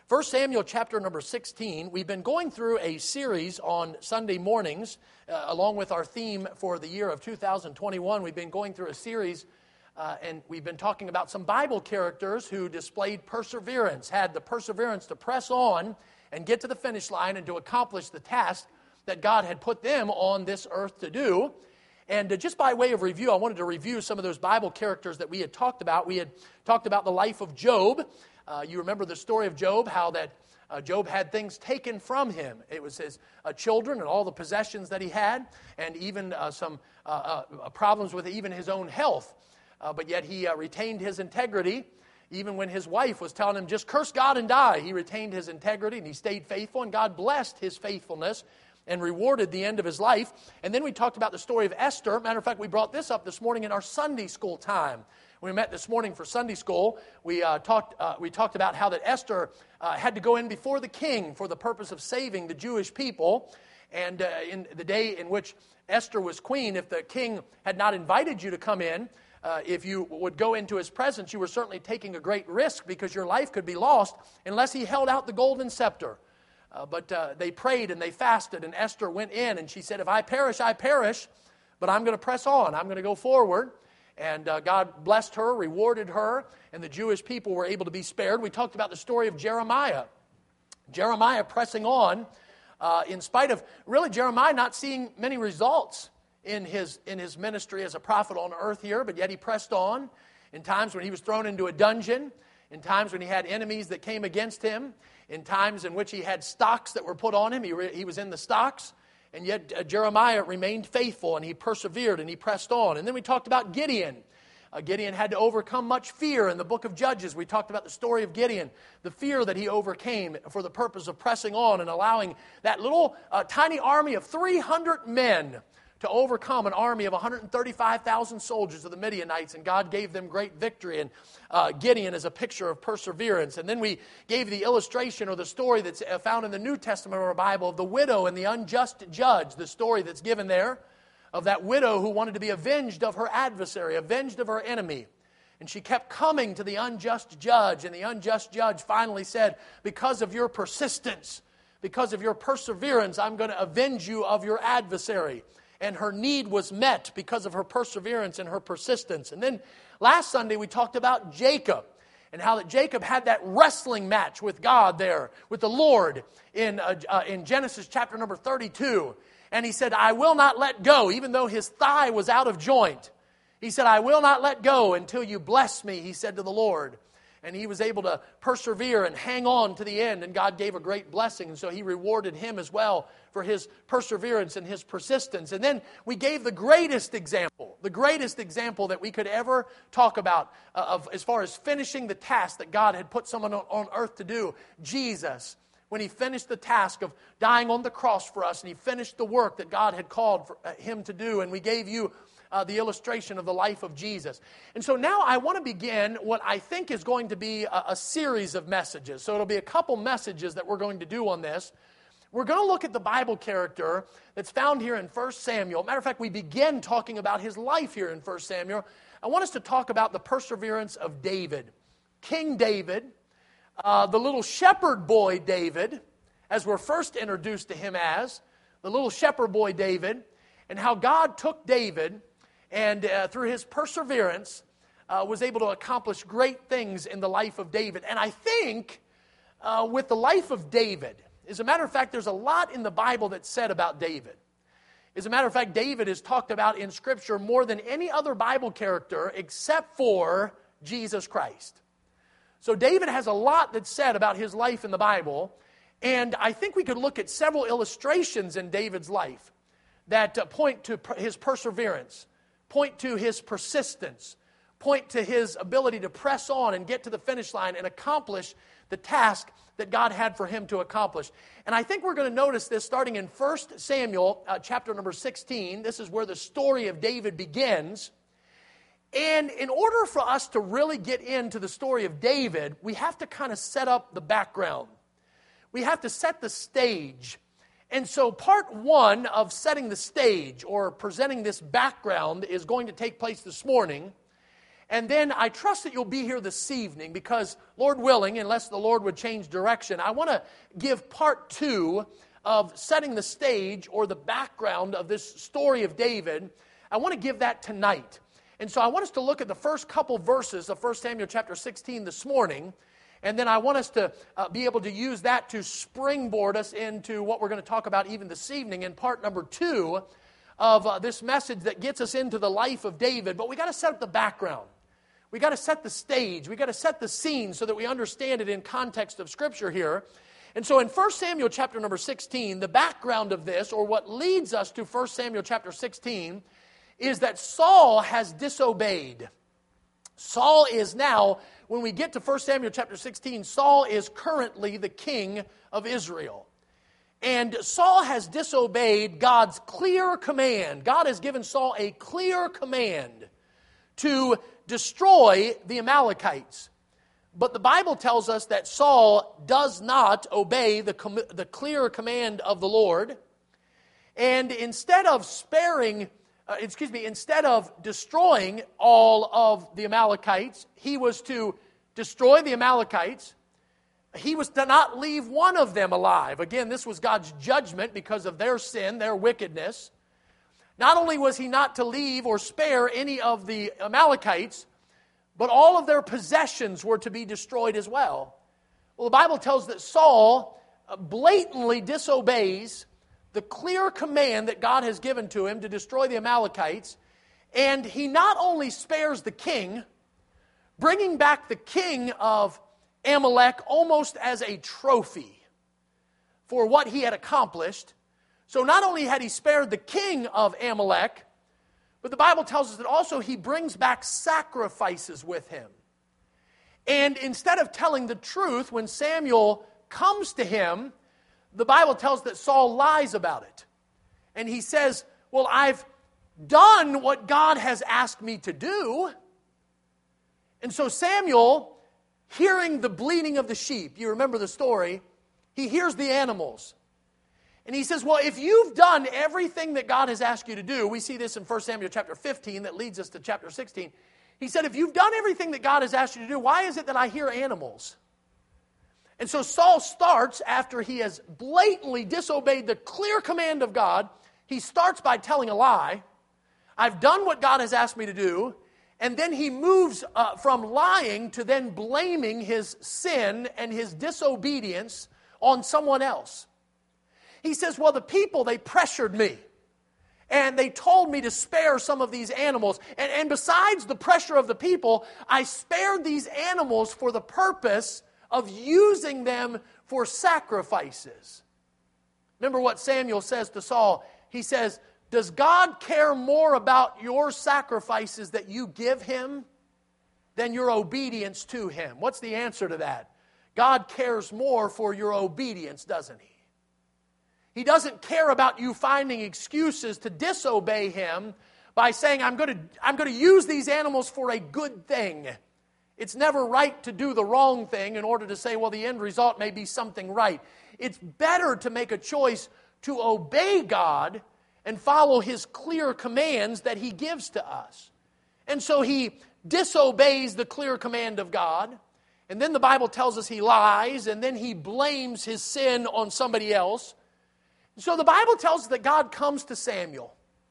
1 Samuel chapter number 16, we've been going through a series on Sunday mornings, along with our theme for the year of 2021. We've been going through a series, and we've been talking about some Bible characters who displayed perseverance, had the perseverance to press on and get to the finish line and to accomplish the task that God had put them on this earth to do. And just by way of review, I wanted to review some of those Bible characters that we had talked about. We had talked about the life of Job. You remember the story of Job, how that Job had things taken from him. It was his children and all the possessions that he had, and even some problems with even his own health. But yet he retained his integrity. Even when his wife was telling him, just curse God and die, he retained his integrity and he stayed faithful, and God blessed his faithfulness and rewarded the end of his life. And then we talked about the story of Esther. Matter of fact, we brought this up this morning in our Sunday school time. We met this morning for Sunday school. We talked about how that Esther had to go in before the king for the purpose of saving the Jewish people. And in the day in which Esther was queen, if the king had not invited you to come in, if you would go into his presence, you were certainly taking a great risk because your life could be lost unless he held out the golden scepter. But they prayed and they fasted, and Esther went in and she said, if I perish, I perish, but I'm going to press on. I'm going to go forward. And God blessed her, rewarded her, and the Jewish people were able to be spared. We talked about the story of Jeremiah. Jeremiah pressing on in spite of, really, Jeremiah not seeing many results in his ministry as a prophet on earth here, but yet he pressed on in times when he was thrown into a dungeon, in times when he had enemies that came against him, in times in which he had stocks that were put on him. He was in the stocks. And yet Jeremiah remained faithful, and he persevered, and he pressed on. And then we talked about Gideon. Gideon had to overcome much fear in the book of Judges. We talked about the story of Gideon, the fear that he overcame for the purpose of pressing on and allowing that little tiny army of 300 men to overcome an army of 135,000 soldiers of the Midianites, and God gave them great victory. And Gideon is a picture of perseverance. And then we gave the illustration or the story that's found in the New Testament of our Bible of the widow and the unjust judge, the story that's given there of that widow who wanted to be avenged of her adversary, avenged of her enemy. And she kept coming to the unjust judge, and the unjust judge finally said, because of your persistence, because of your perseverance, I'm going to avenge you of your adversary. And her need was met because of her perseverance and her persistence. And then last Sunday we talked about Jacob and how that Jacob had that wrestling match with God there, with the Lord in Genesis chapter number 32. And he said, I will not let go, even though his thigh was out of joint. He said, I will not let go until you bless me, he said to the Lord. And he was able to persevere and hang on to the end, and God gave a great blessing. And so he rewarded him as well for his perseverance and his persistence. And then we gave the greatest example that we could ever talk about of as far as finishing the task that God had put someone on earth to do, Jesus. When he finished the task of dying on the cross for us, and he finished the work that God had called for him to do, and we gave you the illustration of the life of Jesus. And so now I want to begin what I think is going to be a series of messages. So it'll be a couple messages that we're going to do on this. We're going to look at the Bible character that's found here in 1 Samuel. Matter of fact, we begin talking about his life here in 1 Samuel. I want us to talk about the perseverance of David. King David, the little shepherd boy David, as we're first introduced to him as, the little shepherd boy David, and how God took David and through his perseverance was able to accomplish great things in the life of David. And I think with the life of David, as a matter of fact, there's a lot in the Bible that's said about David. As a matter of fact, David is talked about in Scripture more than any other Bible character except for Jesus Christ. So David has a lot that's said about his life in the Bible, and I think we could look at several illustrations in David's life that point to his perseverance, point to his persistence, point to his ability to press on and get to the finish line and accomplish the task that God had for him to accomplish. And I think we're going to notice this starting in 1 Samuel chapter number 16. This is where the story of David begins. And in order for us to really get into the story of David, we have to kind of set up the background. We have to set the stage. And so part one of setting the stage or presenting this background is going to take place this morning. And then I trust that you'll be here this evening because, Lord willing, unless the Lord would change direction, I want to give part 2 of setting the stage or the background of this story of David. I want to give that tonight. And so I want us to look at the first couple verses of 1 Samuel chapter 16 this morning. And then I want us to be able to use that to springboard us into what we're going to talk about even this evening in part number 2 of this message that gets us into the life of David. But we got to set up the background. We got to set the stage. We got to set the scene so that we understand it in context of Scripture here. And so in 1 Samuel chapter number 16, the background of this, or what leads us to 1 Samuel chapter 16, is that Saul has disobeyed. Saul is now, when we get to 1 Samuel chapter 16, Saul is currently the king of Israel. And Saul has disobeyed God's clear command. God has given Saul a clear command to destroy the Amalekites. But the Bible tells us that Saul does not obey the clear command of the Lord. And instead of instead of destroying all of the Amalekites, he was to destroy the Amalekites. He was to not leave one of them alive. Again, this was God's judgment because of their sin, their wickedness. Not only was he not to leave or spare any of the Amalekites, but all of their possessions were to be destroyed as well. Well, the Bible tells that Saul blatantly disobeys the clear command that God has given to him to destroy the Amalekites, and he not only spares the king, bringing back the king of Amalek almost as a trophy for what he had accomplished. So not only had he spared the king of Amalek, but the Bible tells us that also he brings back sacrifices with him. And instead of telling the truth, when Samuel comes to him, the Bible tells that Saul lies about it. And he says, well, I've done what God has asked me to do. And so Samuel, hearing the bleating of the sheep, you remember the story, he hears the animals. And he says, well, if you've done everything that God has asked you to do, we see this in 1 Samuel chapter 15 that leads us to chapter 16. He said, if you've done everything that God has asked you to do, why is it that I hear animals? And so Saul starts, after he has blatantly disobeyed the clear command of God, he starts by telling a lie. I've done what God has asked me to do. And then he moves from lying to then blaming his sin and his disobedience on someone else. He says, well, the people, they pressured me. And they told me to spare some of these animals. And besides the pressure of the people, I spared these animals for the purpose of using them for sacrifices. Remember what Samuel says to Saul. He says, does God care more about your sacrifices that you give him than your obedience to him? What's the answer to that? God cares more for your obedience, doesn't he? He doesn't care about you finding excuses to disobey him by saying, I'm going to use these animals for a good thing. It's never right to do the wrong thing in order to say, well, the end result may be something right. It's better to make a choice to obey God and follow his clear commands that he gives to us. And so he disobeys the clear command of God. And then the Bible tells us he lies, and then he blames his sin on somebody else. So the Bible tells us that God comes to Samuel.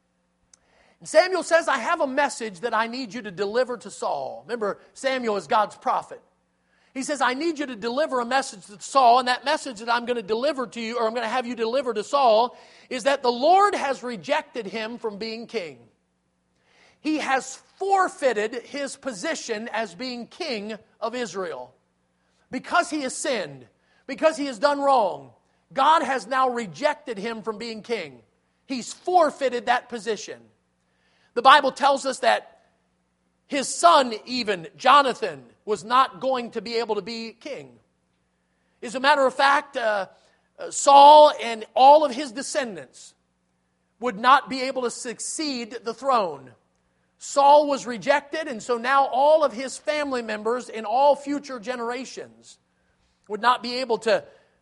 And Samuel says, I have a message that I need you to deliver to Saul. Remember, Samuel is God's prophet. He says, I need you to deliver a message to Saul, and that message that I'm going to deliver to you, or I'm going to have you deliver to Saul, is that the Lord has rejected him from being king. He has forfeited his position as being king of Israel. Because he has sinned, because he has done wrong, God has now rejected him from being king. He's forfeited that position. The Bible tells us that his son, even Jonathan, was not going to be able to be king. As a matter of fact, Saul and all of his descendants would not be able to succeed the throne. Saul was rejected, and so now all of his family members in all future generations would not be able to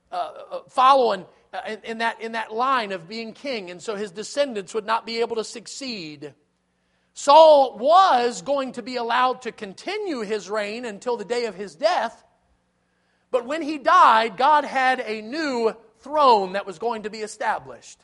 follow in that line of being king, and so his descendants would not be able to succeed. Saul was going to be allowed to continue his reign until the day of his death, but when he died, God had a new throne that was going to be established.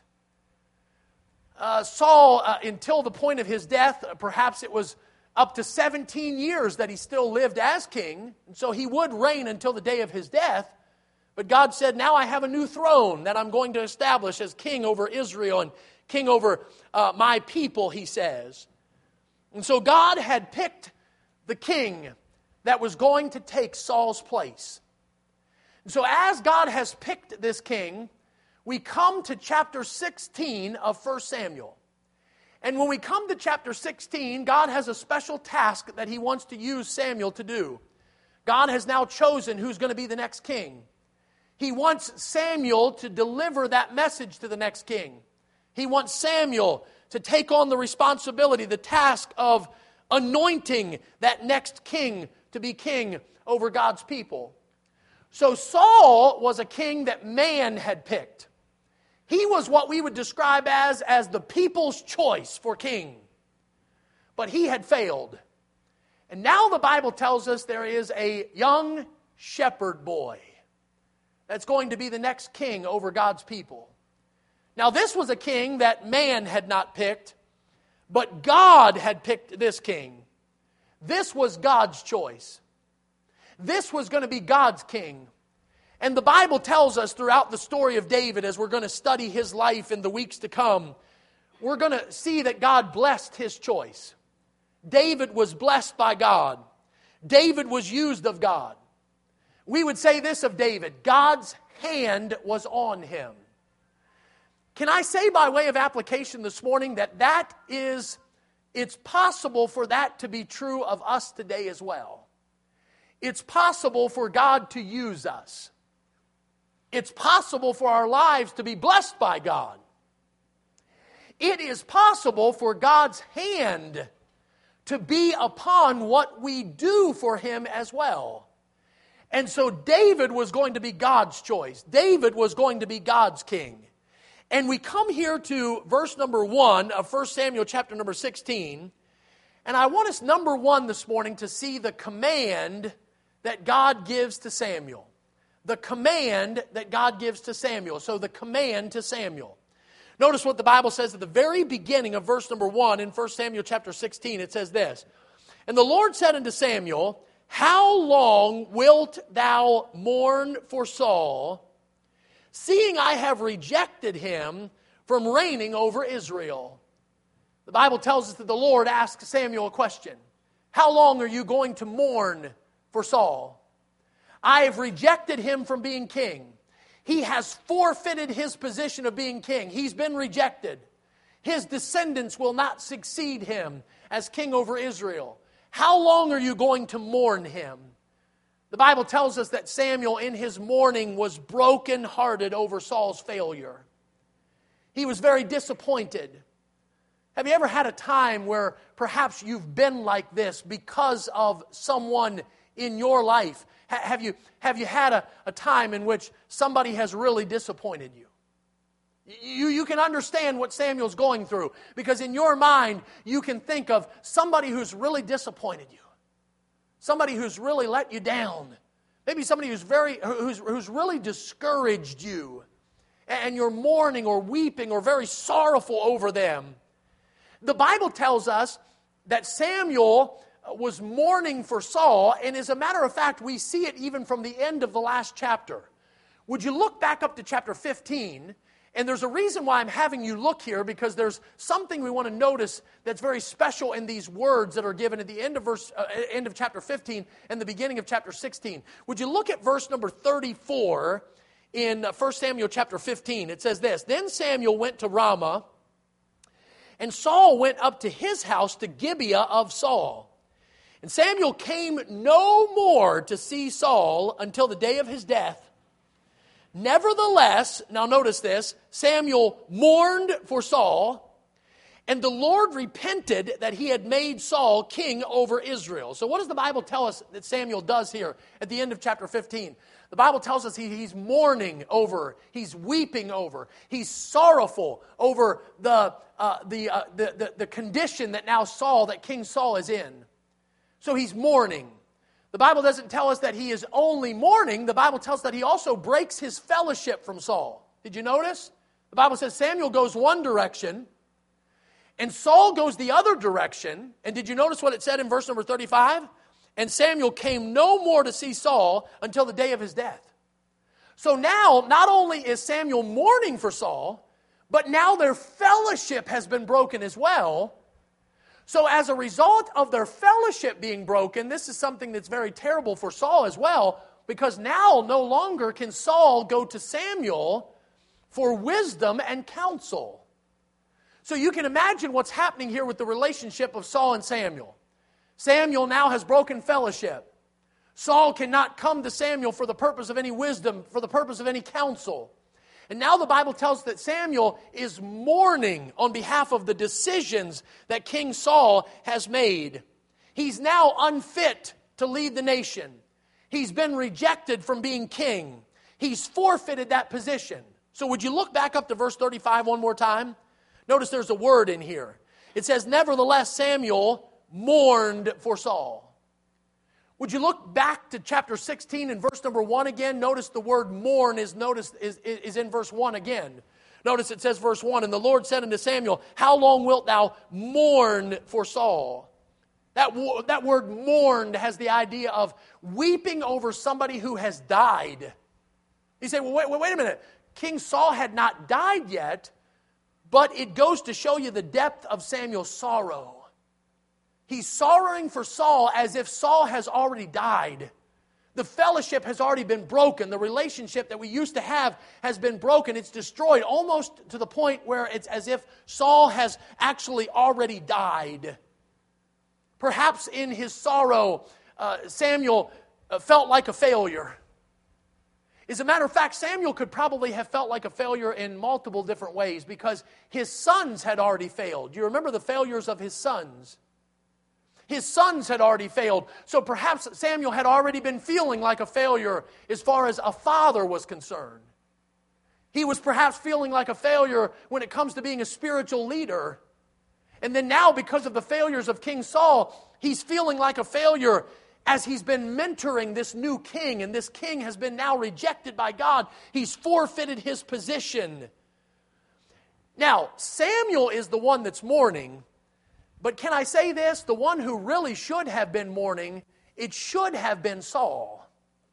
Saul, until the point of his death, perhaps it was up to 17 years that he still lived as king, and so he would reign until the day of his death. But God said, now I have a new throne that I'm going to establish as king over Israel and king over my people, he says. And so God had picked the king that was going to take Saul's place. And so as God has picked this king, we come to chapter 16 of 1 Samuel. And when we come to chapter 16, God has a special task that he wants to use Samuel to do. God has now chosen who's going to be the next king. He wants Samuel to deliver that message to the next king. He wants Samuel to take on the responsibility, the task of anointing that next king to be king over God's people. So Saul was a king that man had picked. He was what we would describe as the people's choice for king. But he had failed. And now the Bible tells us there is a young shepherd boy that's going to be the next king over God's people. Now this was a king that man had not picked, but God had picked this king. This was God's choice. This was going to be God's king. And the Bible tells us throughout the story of David, as we're going to study his life in the weeks to come, we're going to see that God blessed his choice. David was blessed by God. David was used of God. We would say this of David: God's hand was on him. Can I say by way of application this morning that it's possible for that to be true of us today as well. It's possible for God to use us. It's possible for our lives to be blessed by God. It is possible for God's hand to be upon what we do for Him as well. And so David was going to be God's choice. David was going to be God's king. And we come here to verse number 1 of 1 Samuel chapter number 16. And I want us, number 1 this morning, to see the command that God gives to Samuel. The command that God gives to Samuel. So the command to Samuel. Notice what the Bible says at the very beginning of verse number 1 in 1 Samuel chapter 16. It says this: "And the Lord said unto Samuel, How long wilt thou mourn for Saul, seeing I have rejected him from reigning over Israel?" The Bible tells us that the Lord asked Samuel a question. How long are you going to mourn for Saul? I have rejected him from being king. He has forfeited his position of being king. He's been rejected. His descendants will not succeed him as king over Israel. How long are you going to mourn him? The Bible tells us that Samuel in his mourning was brokenhearted over Saul's failure. He was very disappointed. Have you ever had a time where perhaps you've been like this because of someone in your life? Have you had a time in which somebody has really disappointed you? You can understand what Samuel's going through, because in your mind you can think of somebody who's really disappointed you. Somebody who's really let you down. Maybe somebody who's really discouraged you. And you're mourning or weeping or very sorrowful over them. The Bible tells us that Samuel was mourning for Saul, and as a matter of fact, we see it even from the end of the last chapter. Would you look back up to chapter 15? And there's a reason why I'm having you look here, because there's something we want to notice that's very special in these words that are given at the end of chapter 15 and the beginning of chapter 16. Would you look at verse number 34 in 1 Samuel chapter 15? It says this: "Then Samuel went to Ramah, and Saul went up to his house to Gibeah of Saul. And Samuel came no more to see Saul until the day of his death. Nevertheless," now notice this, "Samuel mourned for Saul, And the Lord repented that he had made Saul king over Israel. So what does the Bible tell us that Samuel does here at the end of chapter 15? The Bible tells us he's mourning over, he's weeping over, he's sorrowful over the condition that now that King Saul is in. So he's mourning. The Bible doesn't tell us that he is only mourning. The Bible tells us that he also breaks his fellowship from Saul. Did you notice? The Bible says Samuel goes one direction, and Saul goes the other direction. And did you notice what it said in verse number 35? And Samuel came no more to see Saul until the day of his death. So now, not only is Samuel mourning for Saul, but now their fellowship has been broken as well. So as a result of their fellowship being broken, this is something that's very terrible for Saul as well, because now no longer can Saul go to Samuel for wisdom and counsel. So you can imagine what's happening here with the relationship of Saul and Samuel. Samuel now has broken fellowship. Saul cannot come to Samuel for the purpose of any wisdom, for the purpose of any counsel. And now the Bible tells us that Samuel is mourning on behalf of the decisions that King Saul has made. He's now unfit to lead the nation. He's been rejected from being king. He's forfeited that position. So would you look back up to verse 35 one more time? Notice there's a word in here. It says, nevertheless, Samuel mourned for Saul. Would you look back to chapter 16 and verse number 1 again? Notice the word mourn is in verse 1 again. Notice it says verse 1, and the Lord said unto Samuel, how long wilt thou mourn for Saul? That word mourned has the idea of weeping over somebody who has died. You say, well, wait a minute. King Saul had not died yet, but it goes to show you the depth of Samuel's sorrow. He's sorrowing for Saul as if Saul has already died. The fellowship has already been broken. The relationship that we used to have has been broken. It's destroyed almost to the point where it's as if Saul has actually already died. Perhaps in his sorrow, Samuel felt like a failure. As a matter of fact, Samuel could probably have felt like a failure in multiple different ways because his sons had already failed. Do you remember the failures of his sons? His sons had already failed. So perhaps Samuel had already been feeling like a failure as far as a father was concerned. He was perhaps feeling like a failure when it comes to being a spiritual leader. And then now, because of the failures of King Saul, he's feeling like a failure as he's been mentoring this new king, and this king has been now rejected by God. He's forfeited his position. Now, Samuel is the one that's mourning, but can I say this? The one who really should have been mourning, it should have been Saul.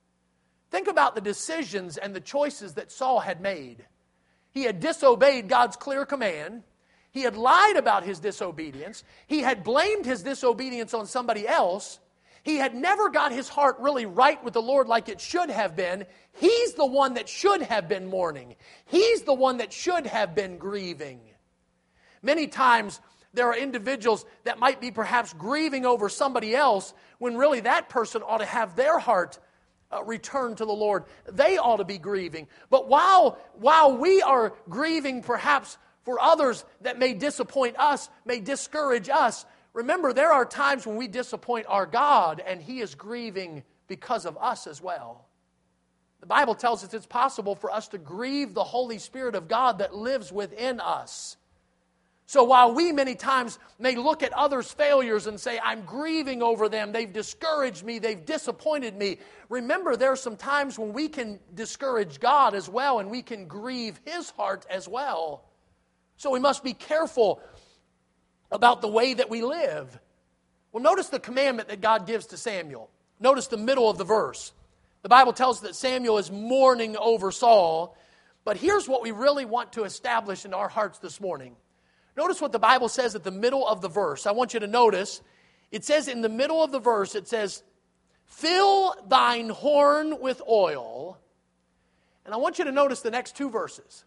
Think about the decisions and the choices that Saul had made. He had disobeyed God's clear command. He had lied about his disobedience. He had blamed his disobedience on somebody else. He had never got his heart really right with the Lord like it should have been. He's the one that should have been mourning. He's the one that should have been grieving. Many times there are individuals that might be perhaps grieving over somebody else when really that person ought to have their heart returned to the Lord. They ought to be grieving. But while we are grieving perhaps for others that may disappoint us, may discourage us, remember, there are times when we disappoint our God, and He is grieving because of us as well. The Bible tells us it's possible for us to grieve the Holy Spirit of God that lives within us. So while we many times may look at others' failures and say, I'm grieving over them, they've discouraged me, they've disappointed me, remember there are some times when we can discourage God as well, and we can grieve His heart as well. So we must be careful about the way that we live. Well, notice the commandment that God gives to Samuel. Notice the middle of the verse. The Bible tells us that Samuel is mourning over Saul. But here's what we really want to establish in our hearts this morning. Notice what the Bible says at the middle of the verse. I want you to notice, it says in the middle of the verse, it says, fill thine horn with oil. And I want you to notice the next two verses.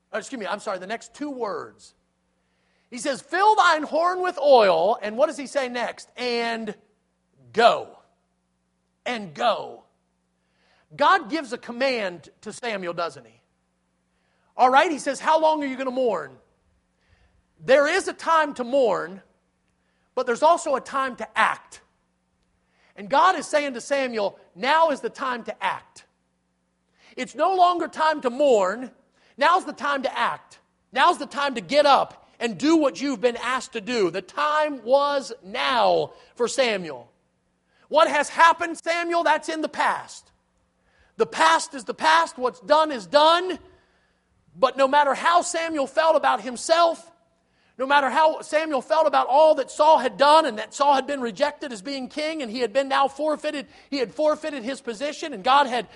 The next two words. He says, fill thine horn with oil, and what does he say next? And go. And go. God gives a command to Samuel, doesn't he? All right, he says, how long are you going to mourn? there is a time to mourn, but there's also a time to act. And God is saying to Samuel, now is the time to act. It's no longer time to mourn. Now's the time to act. Now's the time to get up and do what you've been asked to do. The time was now for Samuel. What has happened, Samuel, that's in the past. The past is the past. What's done is done. But no matter how Samuel felt about himself, no matter how Samuel felt about all that Saul had done, and that Saul had been rejected as being king, and he had been now forfeited, he had forfeited his position, and God had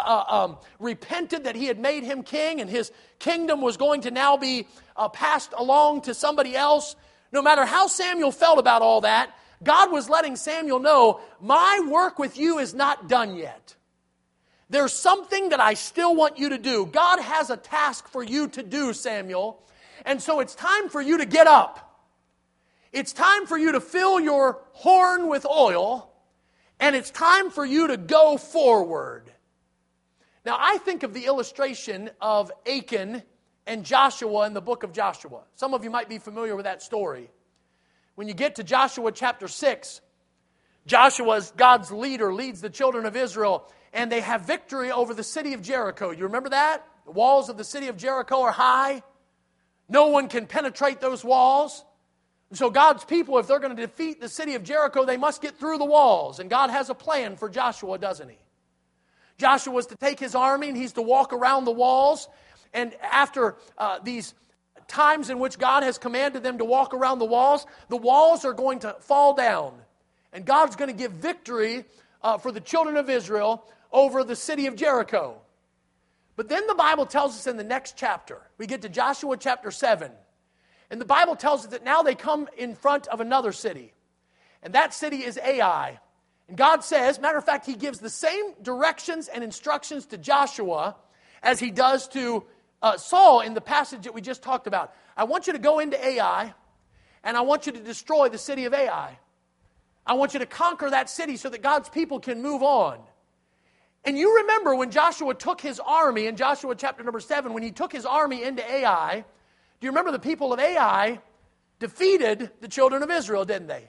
repented that he had made him king, and his kingdom was going to now be passed along to somebody else. No matter how Samuel felt about all that, God was letting Samuel know, my work with you is not done yet. There's something that I still want you to do. God has a task for you to do, Samuel. And so it's time for you to get up. It's time for you to fill your horn with oil. And it's time for you to go forward. Now, I think of the illustration of Achan and Joshua in the book of Joshua. Some of you might be familiar with that story. When you get to Joshua chapter 6, Joshua, as God's leader, leads the children of Israel, and they have victory over the city of Jericho. You remember that? The walls of the city of Jericho are high. No one can penetrate those walls. And so God's people, if they're going to defeat the city of Jericho, they must get through the walls. And God has a plan for Joshua, doesn't he? Joshua was to take his army and he's to walk around the walls. And after these times in which God has commanded them to walk around the walls are going to fall down. And God's going to give victory for the children of Israel over the city of Jericho. But then the Bible tells us in the next chapter, we get to Joshua chapter 7, and the Bible tells us that now they come in front of another city. And that city is Ai. And God says, matter of fact, he gives the same directions and instructions to Joshua as he does to Saul in the passage that we just talked about. I want you to go into Ai, and I want you to destroy the city of Ai. I want you to conquer that city so that God's people can move on. And you remember when Joshua took his army, in Joshua chapter number 7, when he took his army into Ai, do you remember the people of Ai defeated the children of Israel, didn't they?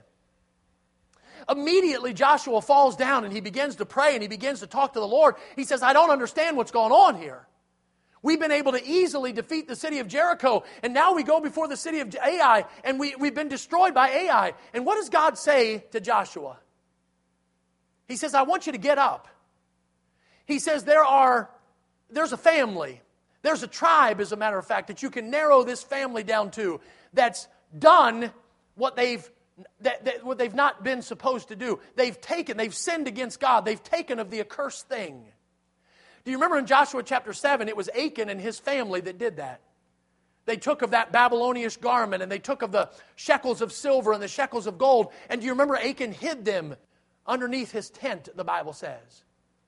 Immediately Joshua falls down and he begins to pray and he begins to talk to the Lord. He says, I don't understand what's going on here. We've been able to easily defeat the city of Jericho, and now we go before the city of Ai, and we've been destroyed by Ai. And what does God say to Joshua? He says, I want you to get up. He says there's a family, there's a tribe, as a matter of fact, that you can narrow this family down to that's done what they've not been supposed to do. They've sinned against God. They've taken of the accursed thing. Do you remember in Joshua chapter 7, it was Achan and his family that did that. They took of that Babylonian garment, and they took of the shekels of silver and the shekels of gold. And do you remember Achan hid them underneath his tent, the Bible says.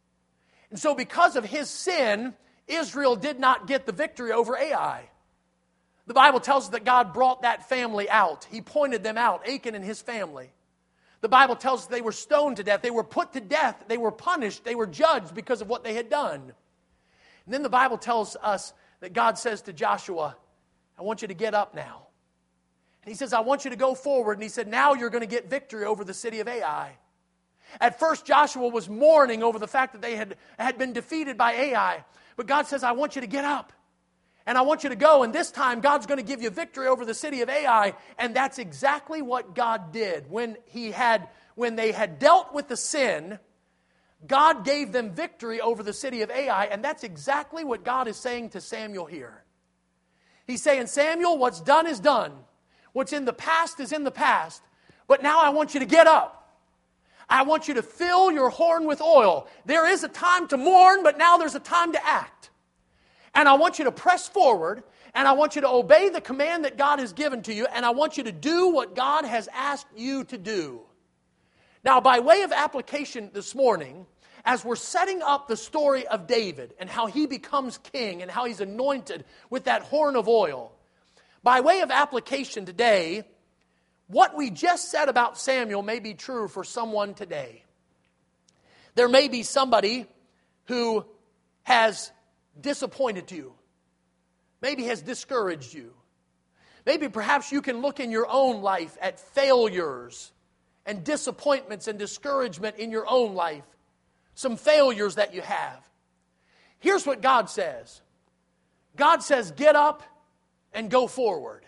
And so because of his sin, Israel did not get the victory over Ai. The Bible tells us that God brought that family out. He pointed them out, Achan and his family. The Bible tells us they were stoned to death. They were put to death. They were punished. They were judged because of what they had done. And then the Bible tells us that God says to Joshua, I want you to get up now. And he says, I want you to go forward. And he said, now you're going to get victory over the city of Ai. At first, Joshua was mourning over the fact that they had been defeated by Ai. But God says, I want you to get up. And I want you to go. And this time, God's going to give you victory over the city of Ai. And that's exactly what God did. When they had dealt with the sin, God gave them victory over the city of Ai. And that's exactly what God is saying to Samuel here. He's saying, Samuel, what's done is done. What's in the past is in the past. But now I want you to get up. I want you to fill your horn with oil. There is a time to mourn, but now there's a time to act. And I want you to press forward, and I want you to obey the command that God has given to you, and I want you to do what God has asked you to do. Now, by way of application this morning, as we're setting up the story of David and how he becomes king and how he's anointed with that horn of oil, by way of application today, what we just said about Samuel may be true for someone today. There may be somebody who has disappointed you, maybe has discouraged you. Maybe perhaps you can look in your own life at failures and disappointments and discouragement in your own life. Some failures that you have. Here's what God says. God says, get up and go forward.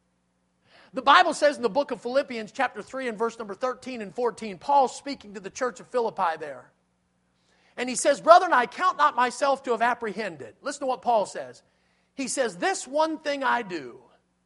The Bible says in the book of Philippians chapter 3 and verse number 13 and 14, Paul's speaking to the church of Philippi there. And he says, brethren, I count not myself to have apprehended. Listen to what Paul says. He says, this one thing I do,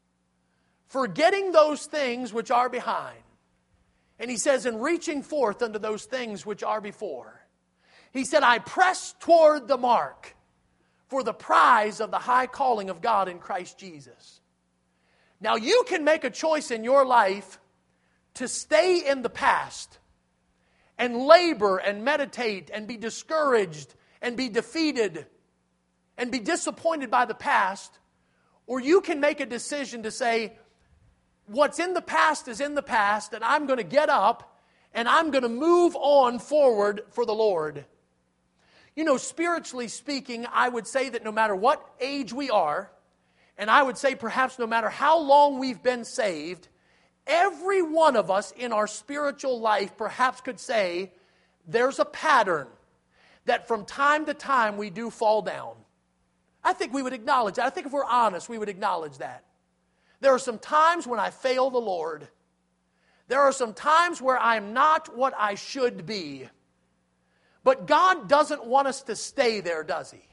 forgetting those things which are behind. And he says, in reaching forth unto those things which are before. He said, I press toward the mark for the prize of the high calling of God in Christ Jesus. Now you can make a choice in your life to stay in the past and labor and meditate and be discouraged and be defeated and be disappointed by the past, or you can make a decision to say, what's in the past is in the past, and I'm going to get up and I'm going to move on forward for the Lord. You know, spiritually speaking, I would say that no matter what age we are, and I would say perhaps no matter how long we've been saved, every one of us in our spiritual life perhaps could say there's a pattern that from time to time we do fall down. I think we would acknowledge that. I think if we're honest, we would acknowledge that. There are some times when I fail the Lord. There are some times where I'm not what I should be. But God doesn't want us to stay there, does He?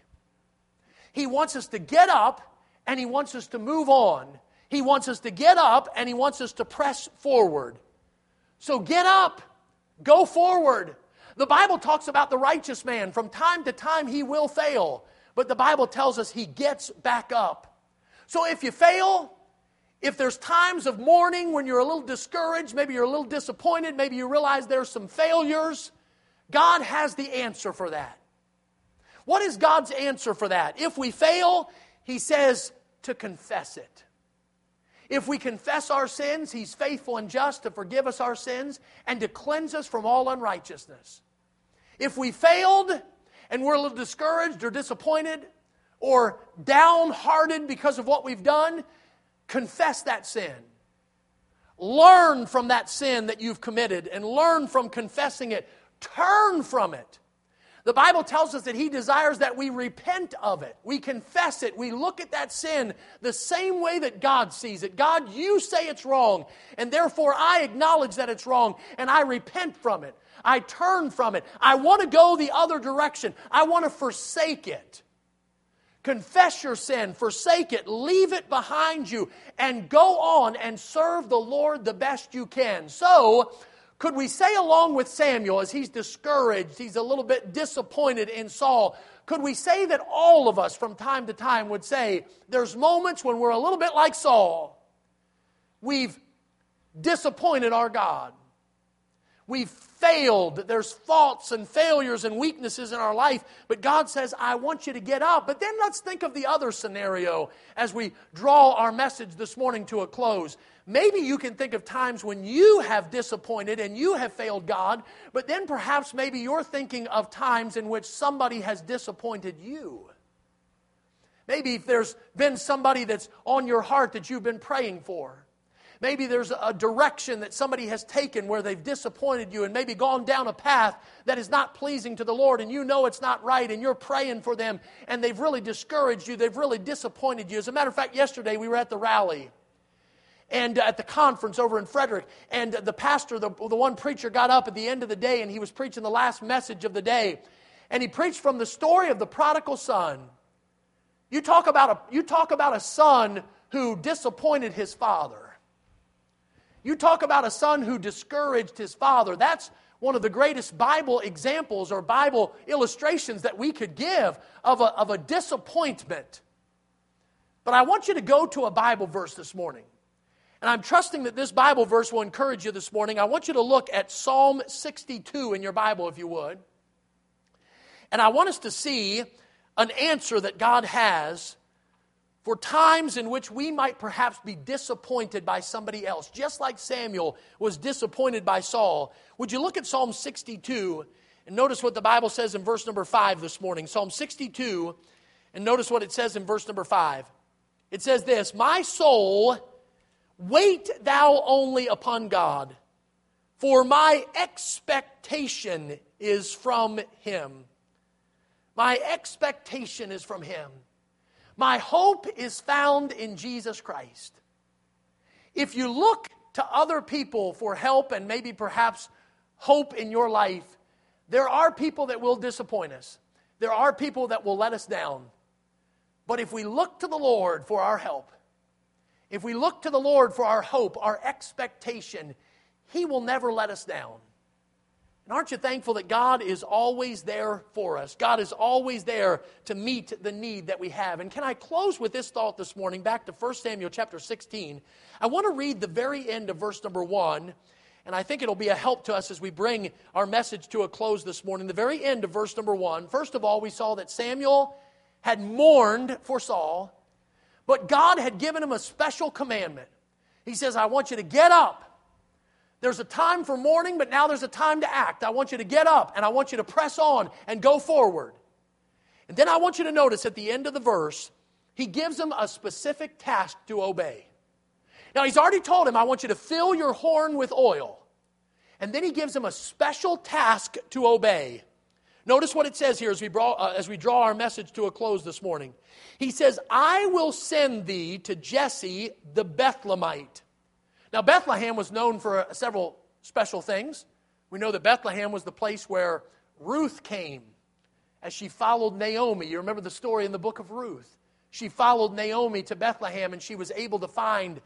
He wants us to get up and He wants us to move on. He wants us to get up and He wants us to press forward. So get up. Go forward. The Bible talks about the righteous man. From time to time he will fail. But the Bible tells us he gets back up. So if you fail, if there's times of mourning when you're a little discouraged, maybe you're a little disappointed, maybe you realize there's some failures, God has the answer for that. What is God's answer for that? If we fail, He says to confess it. If we confess our sins, He's faithful and just to forgive us our sins and to cleanse us from all unrighteousness. If we failed and we're a little discouraged or disappointed or downhearted because of what we've done, confess that sin. Learn from that sin that you've committed and learn from confessing it. Turn from it. The Bible tells us that He desires that we repent of it. We confess it. We look at that sin the same way that God sees it. God, you say it's wrong, and therefore I acknowledge that it's wrong, and I repent from it. I turn from it. I want to go the other direction. I want to forsake it. Confess your sin, forsake it, leave it behind you, and go on and serve the Lord the best you can. So, could we say along with Samuel, as he's discouraged, he's a little bit disappointed in Saul, could we say that all of us from time to time would say, there's moments when we're a little bit like Saul. We've disappointed our God. We've failed. There's faults and failures and weaknesses in our life. But God says, I want you to get up. But then let's think of the other scenario as we draw our message this morning to a close. Maybe you can think of times when you have disappointed and you have failed God. But then perhaps maybe you're thinking of times in which somebody has disappointed you. Maybe if there's been somebody that's on your heart that you've been praying for. Maybe there's a direction that somebody has taken where they've disappointed you and maybe gone down a path that is not pleasing to the Lord and you know it's not right and you're praying for them and they've really discouraged you, they've really disappointed you. As a matter of fact, yesterday we were at the rally and at the conference over in Frederick, and the pastor, the one preacher got up at the end of the day and he was preaching the last message of the day, and he preached from the story of the prodigal son. You talk about a son who disappointed his father. You talk about a son who discouraged his father. That's one of the greatest Bible examples or Bible illustrations that we could give of a disappointment. But I want you to go to a Bible verse this morning. And I'm trusting that this Bible verse will encourage you this morning. I want you to look at Psalm 62 in your Bible, if you would. And I want us to see an answer that God has for times in which we might perhaps be disappointed by somebody else, just like Samuel was disappointed by Saul. Would you look at Psalm 62 and notice what the Bible says in verse number 5 this morning? Psalm 62, and notice what it says in verse number 5. It says this, my soul Wait thou only upon God, for my expectation is from Him. My expectation is from Him. My hope is found in Jesus Christ. If you look to other people for help and maybe perhaps hope in your life, there are people that will disappoint us. There are people that will let us down. But if we look to the Lord for our help, if we look to the Lord for our hope, our expectation, He will never let us down. And aren't you thankful that God is always there for us? God is always there to meet the need that we have. And can I close with this thought this morning, back to 1 Samuel chapter 16. I want to read the very end of verse number 1, and I think it'll be a help to us as we bring our message to a close this morning. The very end of verse number 1. First of all, we saw that Samuel had mourned for Saul, but God had given him a special commandment. He says, I want you to get up. There's a time for mourning, but now there's a time to act. I want you to get up, and I want you to press on and go forward. And then I want you to notice at the end of the verse, He gives him a specific task to obey. Now, He's already told him, I want you to fill your horn with oil. And then He gives him a special task to obey. Notice what it says here as we draw our message to a close this morning. He says, I will send thee to Jesse the Bethlehemite. Now, Bethlehem was known for several special things. We know that Bethlehem was the place where Ruth came as she followed Naomi. You remember the story in the book of Ruth. She followed Naomi to Bethlehem, and she was able to find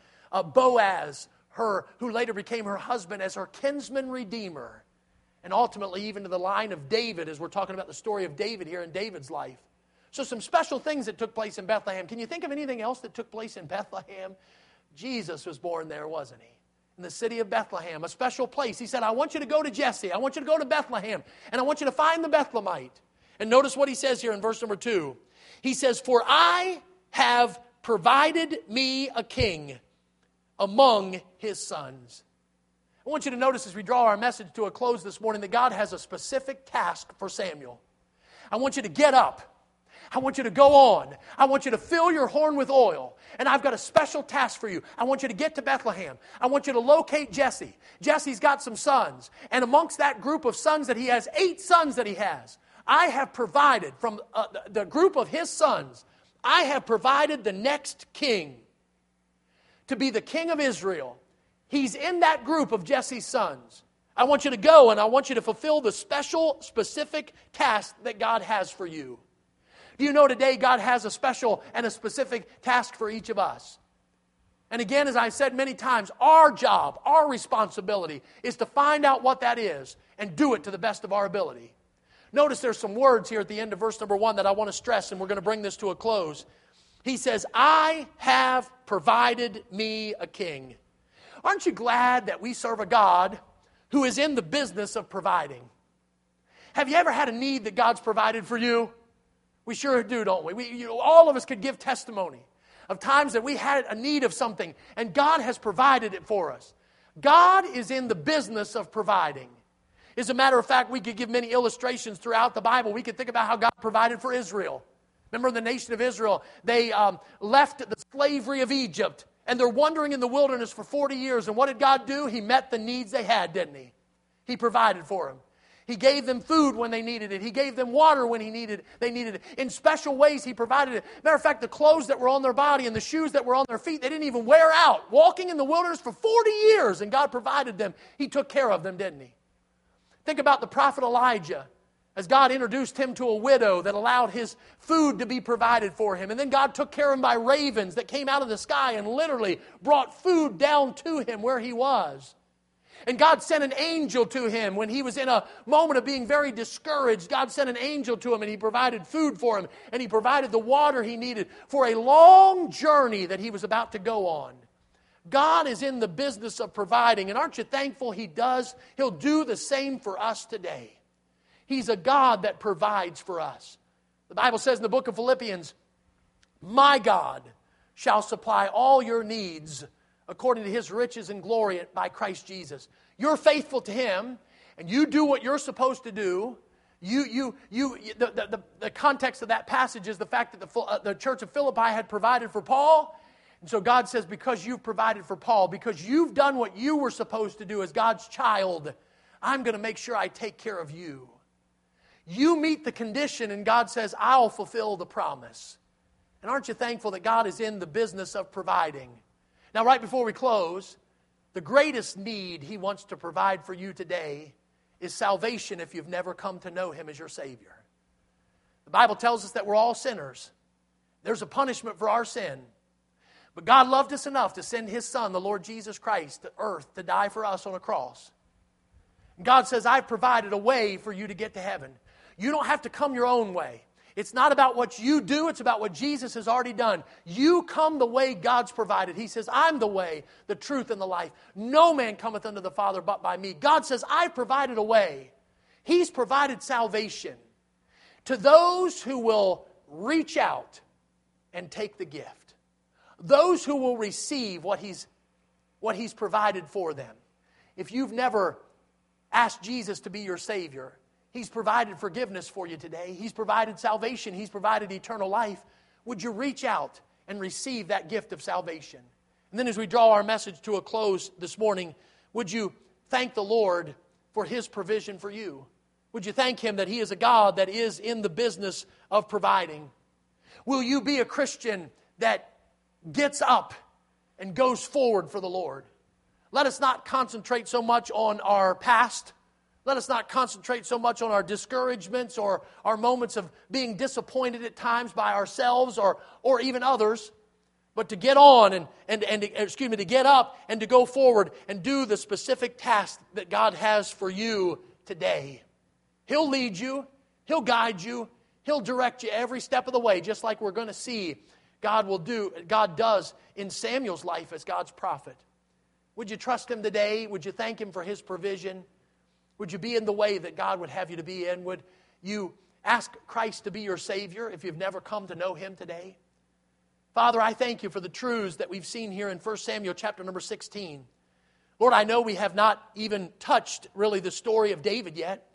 Boaz, who later became her husband, as her kinsman redeemer. And ultimately even to the line of David, as we're talking about the story of David here in David's life. So some special things that took place in Bethlehem. Can you think of anything else that took place in Bethlehem? Jesus was born there, wasn't He? In the city of Bethlehem, a special place. He said, I want you to go to Jesse. I want you to go to Bethlehem. And I want you to find the Bethlehemite. And notice what He says here in verse number 2. He says, for I have provided me a king among his sons. I want you to notice as we draw our message to a close this morning that God has a specific task for Samuel. I want you to get up. I want you to go on. I want you to fill your horn with oil. And I've got a special task for you. I want you to get to Bethlehem. I want you to locate Jesse. Jesse's got some sons. And amongst that group of sons that he has, 8 sons that he has, I have provided from the group of his sons, I have provided the next king to be the king of Israel. He's in that group of Jesse's sons. I want you to go and I want you to fulfill the special, specific task that God has for you. Do you know today God has a special and a specific task for each of us? And again, as I said many times, our job, our responsibility is to find out what that is and do it to the best of our ability. Notice there's some words here at the end of verse number 1 that I want to stress, and we're going to bring this to a close. He says, I have provided me a king. Aren't you glad that we serve a God who is in the business of providing? Have you ever had a need that God's provided for you? We sure do, don't we? All of us could give testimony of times that we had a need of something, and God has provided it for us. God is in the business of providing. As a matter of fact, we could give many illustrations throughout the Bible. We could think about how God provided for Israel. Remember the nation of Israel? They left the slavery of Egypt, and they're wandering in the wilderness for 40 years. And what did God do? He met the needs they had, didn't He? He provided for them. He gave them food when they needed it. He gave them water when they needed it. In special ways, He provided it. Matter of fact, the clothes that were on their body and the shoes that were on their feet, they didn't even wear out. Walking in the wilderness for 40 years, and God provided them. He took care of them, didn't He? Think about the prophet Elijah, as God introduced him to a widow that allowed his food to be provided for him. And then God took care of him by ravens that came out of the sky and literally brought food down to him where he was. And God sent an angel to him when he was in a moment of being very discouraged. God sent an angel to him and He provided food for him. And He provided the water he needed for a long journey that he was about to go on. God is in the business of providing. And aren't you thankful He does? He'll do the same for us today. He's a God that provides for us. The Bible says in the book of Philippians, my God shall supply all your needs according to His riches and glory by Christ Jesus. You're faithful to Him, and you do what you're supposed to do. The context of that passage is the fact that the church of Philippi had provided for Paul. And so God says, because you've provided for Paul, because you've done what you were supposed to do as God's child, I'm going to make sure I take care of you. You meet the condition, and God says, I'll fulfill the promise. And aren't you thankful that God is in the business of providing? Now, right before we close, the greatest need He wants to provide for you today is salvation if you've never come to know Him as your Savior. The Bible tells us that we're all sinners. There's a punishment for our sin. But God loved us enough to send His Son, the Lord Jesus Christ, to earth to die for us on a cross. And God says, I've provided a way for you to get to heaven. You don't have to come your own way. It's not about what you do, it's about what Jesus has already done. You come the way God's provided. He says, I'm the way, the truth, and the life. No man cometh unto the Father but by me. God says, I've provided a way. He's provided salvation to those who will reach out and take the gift. Those who will receive what He's provided for them. If you've never asked Jesus to be your Savior, He's provided forgiveness for you today. He's provided salvation. He's provided eternal life. Would you reach out and receive that gift of salvation? And then as we draw our message to a close this morning, would you thank the Lord for His provision for you? Would you thank Him that He is a God that is in the business of providing? Will you be a Christian that gets up and goes forward for the Lord? Let us not concentrate so much on our past. Let us not concentrate so much on our discouragements or our moments of being disappointed at times by ourselves or even others, but to get on to get up and to go forward and do the specific task that God has for you today. He'll lead you. He'll guide you. He'll direct you every step of the way, just like we're going to see God does in Samuel's life as God's prophet. Would you trust Him today? Would you thank Him for His provision? Would you be in the way that God would have you to be in? Would you ask Christ to be your Savior if you've never come to know Him today? Father, I thank You for the truths that we've seen here in 1 Samuel chapter number 16. Lord, I know we have not even touched really the story of David yet.